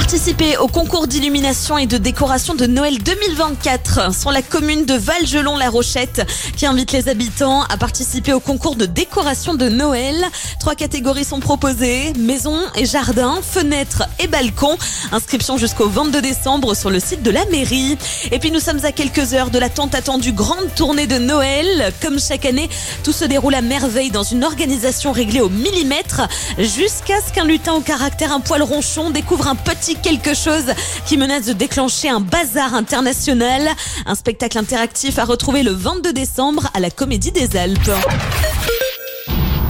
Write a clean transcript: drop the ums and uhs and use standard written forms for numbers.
Participer au concours d'illumination et de décoration de Noël 2024 sur la commune de Valgelon-la-Rochette qui invite les habitants à participer au concours de décoration de Noël. 3 catégories sont proposées, maison et jardin, fenêtres et balcons. Inscription jusqu'au 22 décembre sur le site de la mairie. Et puis nous sommes à quelques heures de la tant attendue grande tournée de Noël. Comme chaque année, tout se déroule à merveille dans une organisation réglée au millimètre jusqu'à ce qu'un lutin au caractère un poil ronchon découvre un petit quelque chose qui menace de déclencher un bazar international. Un spectacle interactif à retrouver le 22 décembre à la Comédie des Alpes.